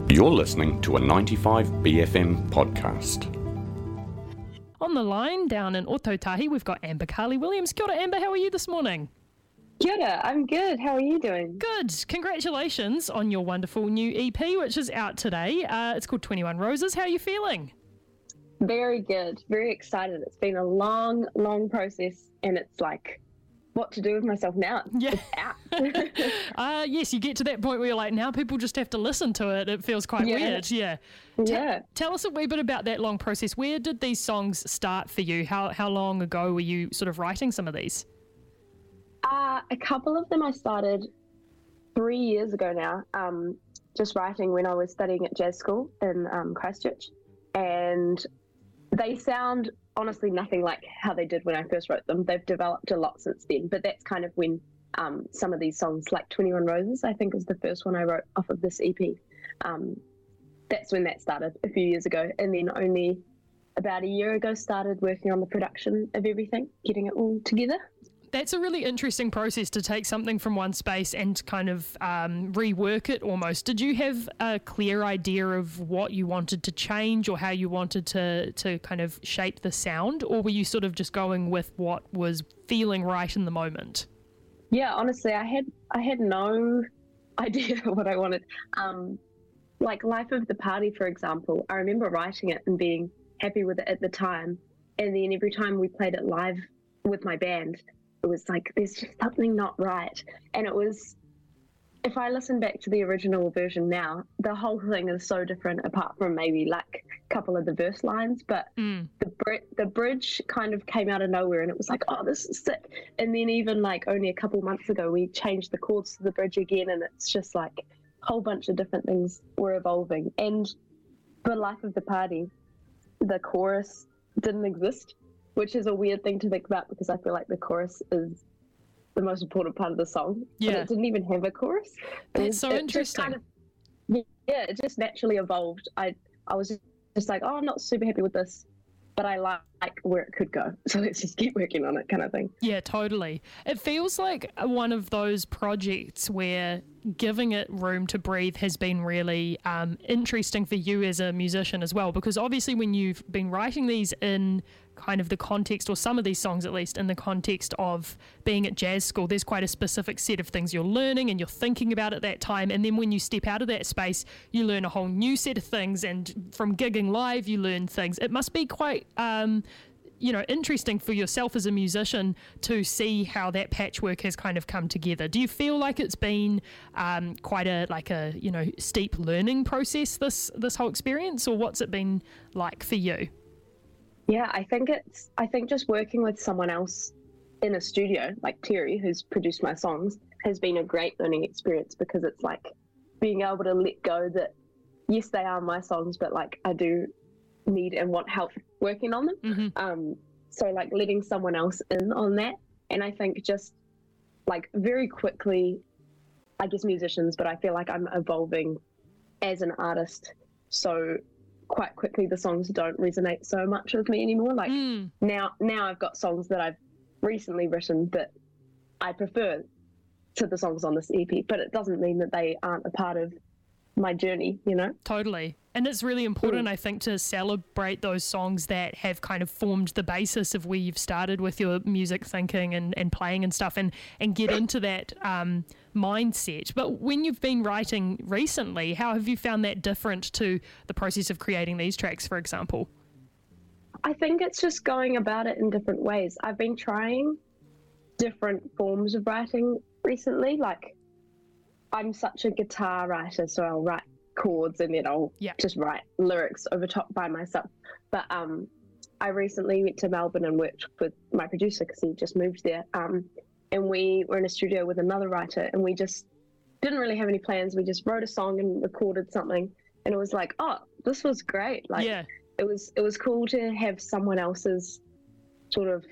You're listening to a 95BFM podcast. On the line down in Otautahi, we've got Amber Carley-Williams. Kia ora, Amber, how are you this morning? Kia ora, I'm good. How are you doing? Good. Congratulations on your wonderful new EP, which is out today. It's called 21 Roses. How are you feeling? Very good. Very excited. It's been a long process, and it's like, what to do with myself now? Yeah. It's out. Yes, you get to that point where you're like, now people just have to listen to it. It feels quite weird. Yeah. Tell us a wee bit about that long process. Where did these songs start for you? How long ago were you sort of writing some of these? A couple of them I started 3 years ago now, just writing when I was studying at jazz school in Christchurch. And they sound honestly nothing like how they did when I first wrote them. They've developed a lot since then, but that's kind of when some of these songs, like 21 Roses, I think was the first one I wrote off of this EP. That's when that started a few years ago. And then only about a year ago started working on the production of everything, getting it all together. That's a really interesting process to take something from one space and kind of rework it almost. Did you have a clear idea of what you wanted to change or how you wanted to kind of shape the sound, or were you sort of just going with what was feeling right in the moment? Yeah, honestly, I had no idea what I wanted. Like Life of the Party, for example, I remember writing it and being happy with it at the time. And then every time we played it live with my band, it was like, there's just something not right. And it was, if I listen back to the original version now, the whole thing is so different apart from maybe like a couple of the verse lines. But the bridge kind of came out of nowhere and it was like, oh, this is sick. And then even like only a couple months ago, we changed the chords to the bridge again. And it's just like a whole bunch of different things were evolving. And for Life of the Party, the chorus didn't exist, which is a weird thing to think about because I feel like the chorus is the most important part of the song. Yeah. But it didn't even have a chorus. That's so interesting. It just naturally evolved. I was just like, oh, I'm not super happy with this, but I like where it could go. So let's just keep working on it kind of thing. Yeah, totally. It feels like one of those projects where giving it room to breathe has been really interesting for you as a musician as well, because obviously when you've been writing these in kind of the context, or some of these songs at least, in the context of being at jazz school, there's quite a specific set of things you're learning and you're thinking about at that time. And then when you step out of that space, you learn a whole new set of things. And from gigging live, you learn things. It must be quite interesting for yourself as a musician to see how that patchwork has kind of come together. Do you feel like it's been quite a steep learning process, this whole experience, or what's it been like for you? Yeah, I think just working with someone else in a studio, like Terry, who's produced my songs, has been a great learning experience, because it's like being able to let go that, yes, they are my songs, but like I do need and want help working on them. Mm-hmm. So like letting someone else in on that. And I think just like very quickly, I guess musicians, but I feel like I'm evolving as an artist. So quite quickly the songs don't resonate so much with me anymore. Like now I've got songs that I've recently written that I prefer to the songs on this EP, but it doesn't mean that they aren't a part of my journey, you know? Totally. And it's really important, I think, to celebrate those songs that have kind of formed the basis of where you've started with your music thinking and playing and stuff, and get into that mindset. But when you've been writing recently, how have you found that different to the process of creating these tracks, for example? I think it's just going about it in different ways. I've been trying different forms of writing recently. Like, I'm such a guitar writer, so I'll write chords and then I'll just write lyrics over top by myself. But I recently went to Melbourne and worked with my producer because he just moved there. And we were in a studio with another writer, and we just didn't really have any plans. We just wrote a song and recorded something, and it was like, oh, this was great. Like, it was cool to have someone else's sort of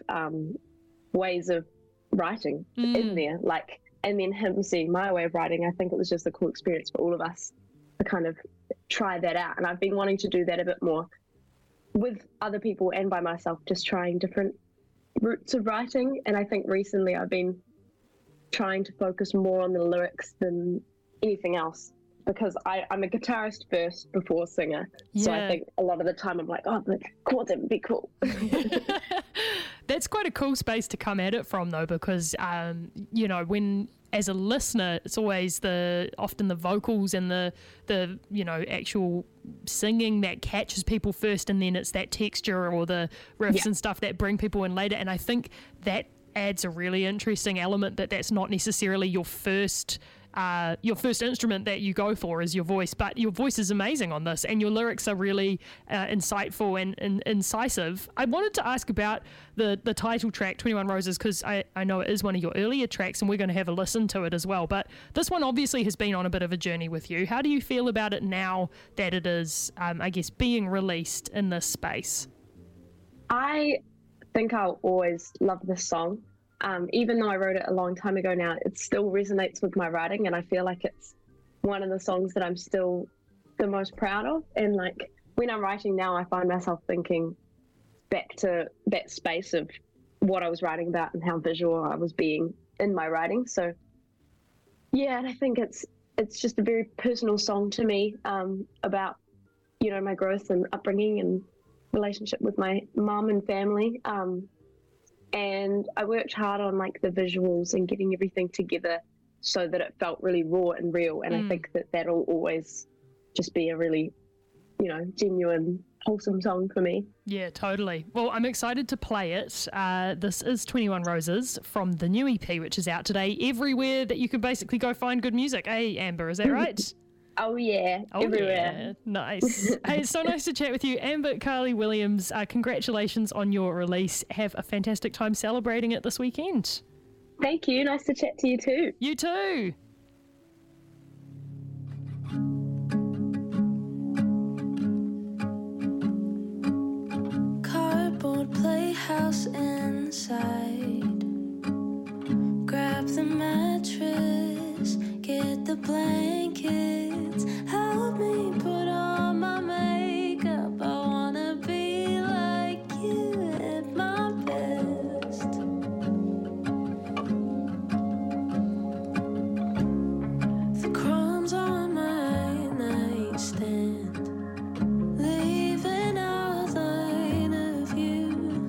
ways of writing in there, like. And then him seeing my way of writing, I think it was just a cool experience for all of us to kind of try that out. And I've been wanting to do that a bit more with other people and by myself, just trying different routes of writing. And I think recently I've been trying to focus more on the lyrics than anything else. because I'm a guitarist first before singer. So I think a lot of the time I'm like, oh, the chords would be cool. That's quite a cool space to come at it from, though, because, when as a listener, it's always often the vocals and the actual singing that catches people first, and then it's that texture or the riffs and stuff that bring people in later. And I think that adds a really interesting element that's not necessarily your first instrument that you go for is your voice, but your voice is amazing on this, and your lyrics are really insightful and incisive. I wanted to ask about the title track, 21 Roses, because I know it is one of your earlier tracks, and we're going to have a listen to it as well. But this one obviously has been on a bit of a journey with you. How do you feel about it now that it is, being released in this space? I think I'll always love this song. Even though I wrote it a long time ago now, it still resonates with my writing, and I feel like it's one of the songs that I'm still the most proud of. And like when I'm writing now, I find myself thinking back to that space of what I was writing about and how visual I was being in my writing. So yeah, and I think it's just a very personal song to me, about my growth and upbringing and relationship with my mum and family. And I worked hard on like the visuals and getting everything together so that it felt really raw and real. And I think that'll always just be a really, genuine, wholesome song for me. Yeah, totally. Well, I'm excited to play it. This is 21 Roses from the new EP, which is out today everywhere that you can basically go find good music. Hey, Amber, is that right? Oh, yeah. Everywhere. Yeah. Nice. Hey, it's so nice to chat with you. Amber Carly Williams, congratulations on your release. Have a fantastic time celebrating it this weekend. Thank you. Nice to chat to you too. You too. Cardboard playhouse inside. Grab the mattress, get the blankets, help me put on my makeup. I wanna be like you at my best. The crumbs on my nightstand, leave an outline of you.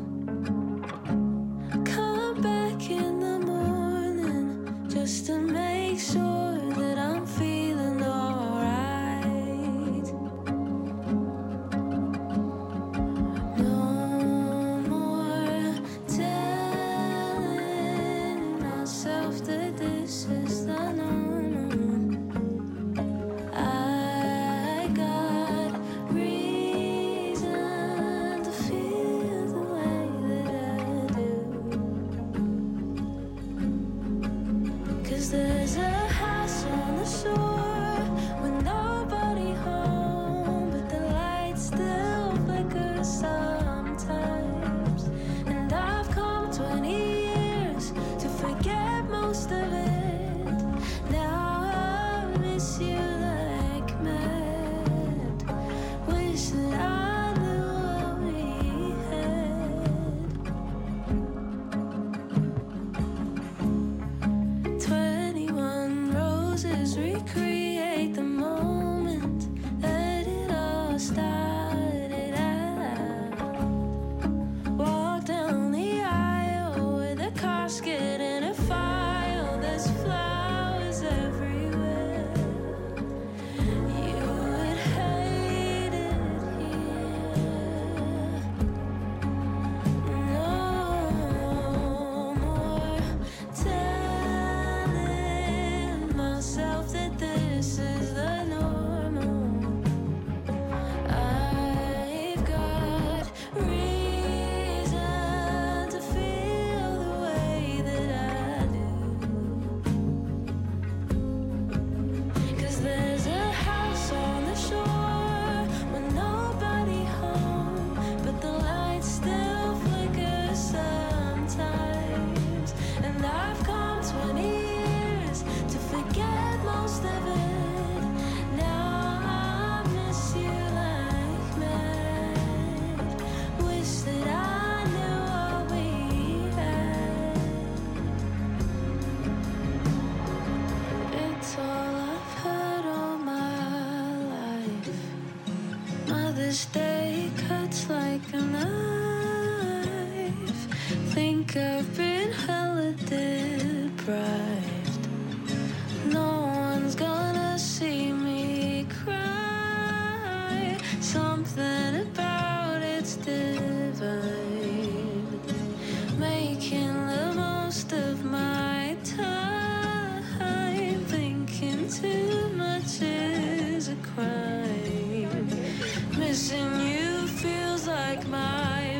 Come back in the morning just to make sure that I'm feeling this day cuts like a knife. Think I've been hella deprived. No one's gonna see me cry. Something about it's divine. Making the most of my time. Thinking too much is a crime. Missing you feels like my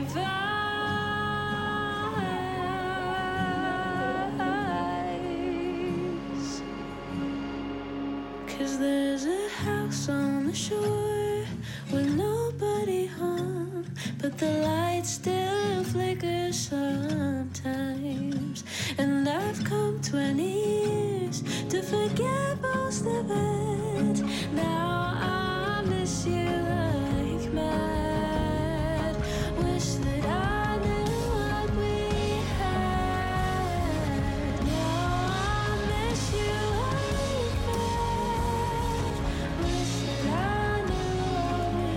vice. 'Cause there's a house on the shore with nobody home, but the lights still flicker sometimes. And I've come 20 years to forget most of it. Now I miss you like mad. Wish that I knew what we had. Now I miss you like mad. Wish that I knew what we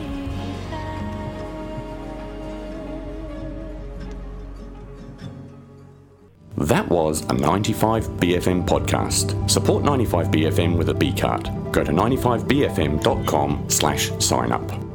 had. That was a 95BFM podcast. Support 95BFM with a B card. Go to 95BFM.com/sign up.